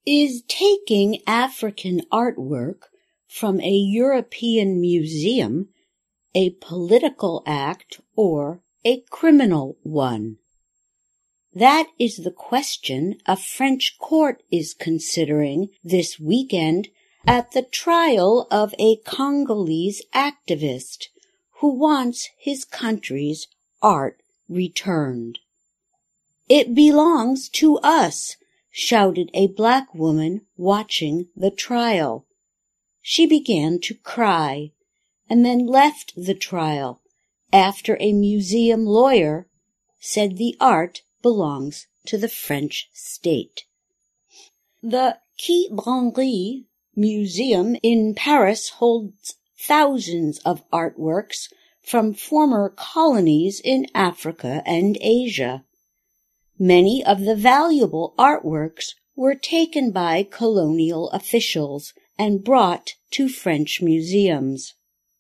Is taking African artwork from a European museum a political act or a criminal one? That is the question a French court is considering this weekend at the trial of a Congolese activist who wants his country's art returned. "It belongs to us," shouted a black woman watching the trial. She began to cry and then left the trial after a museum lawyer said the art belongs to the French state. The Quai Branly Museum in Paris holds thousands of artworks from former colonies in Africa and Asia. Many of the valuable artworks were taken by colonial officials and brought to French museums.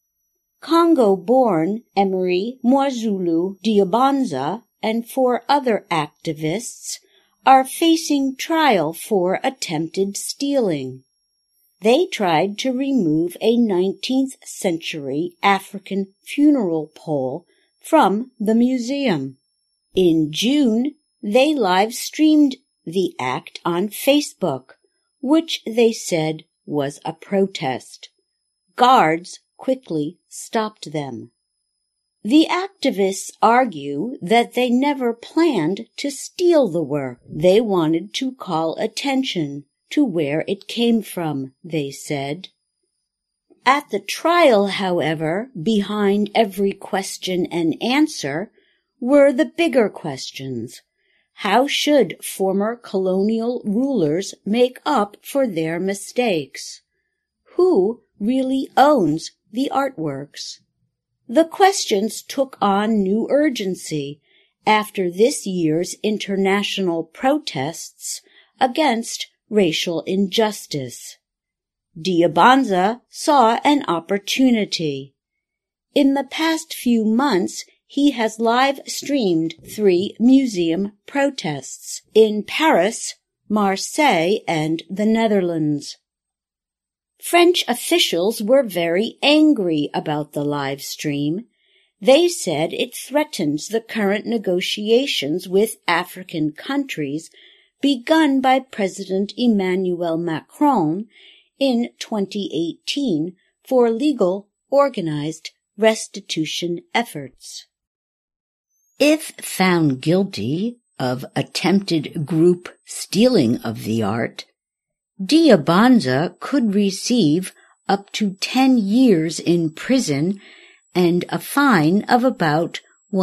Congo-born Emery Mwazulu Diabanza and 4 other activists are facing trial for attempted stealing. They tried to remove a 19th-century African funeral pole from the museum. In June, they live-streamed the act on Facebook, which they said was a protest. Guards quickly stopped them. The activists argue that they never planned to steal the work. They wanted to call attention to where it came from, they said. At the trial, however, behind every question and answer were the bigger questions. How should former colonial rulers make up for their mistakes? Who really owns the artworks? The questions took on new urgency after this year's international protests against racial injustice. Diabanza saw an opportunity. In the past few months, he has live-streamed 3 museum protests in Paris, Marseille, and the Netherlands. French officials were very angry about the live stream. They said it threatens the current negotiations with African countries begun by President Emmanuel Macron in 2018 for legal, organized restitution efforts. If found guilty of attempted group stealing of the art, Diabanza could receive up to 10 years in prison and a fine of about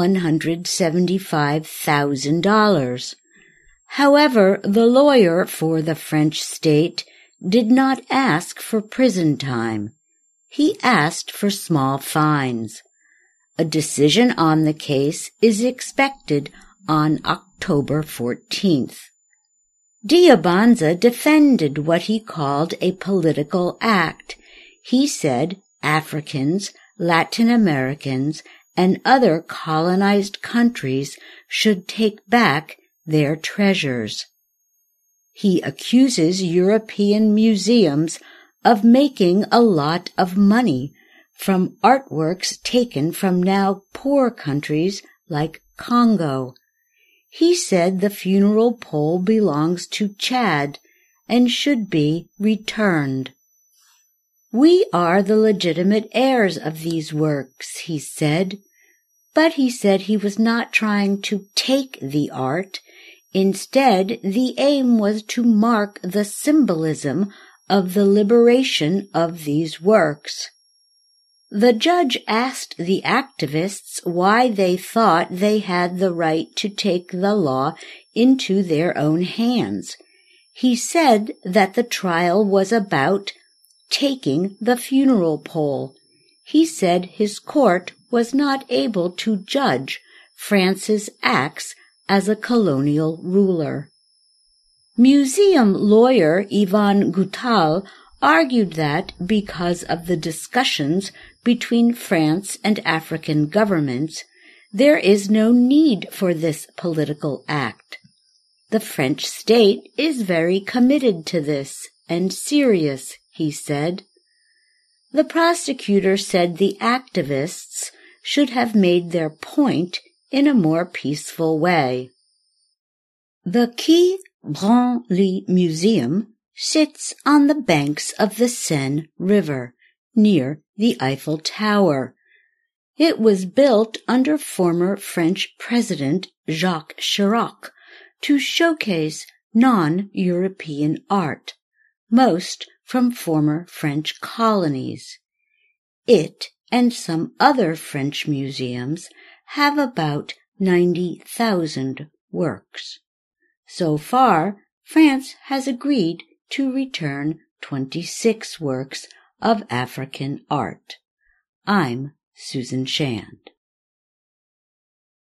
$175,000. However, the lawyer for the French state did not ask for prison time. He asked for small fines. A decision on the case is expected on October 14th. Diabanza defended what he called a political act. He said Africans, Latin Americans, and other colonized countries should take back their treasures. He accuses European museums of making a lot of money from artworks taken from now poor countries like Congo. He said the funeral pole belongs to Chad and should be returned. "We are the legitimate heirs of these works," he said. But he said he was not trying to take the art. Instead, the aim was to mark the symbolism of the liberation of these works. The judge asked the activists why they thought they had the right to take the law into their own hands. He said that the trial was about taking the funeral pole. He said his court was not able to judge France's acts as a colonial ruler. Museum lawyer Yvonne Goutal argued that because of the discussions between France and African governments, there is no need for this political act. The French state is very committed to this and serious, he said. The prosecutor said the activists should have made their point in a more peaceful way. The Quai Branly Museum sits on the banks of the Seine River, near the Eiffel Tower. It was built under former French President Jacques Chirac to showcase non-European art, most from former French colonies. It and some other French museums have about 90,000 works. So far, France has agreed to return 26 works of African art. I'm Susan Shand.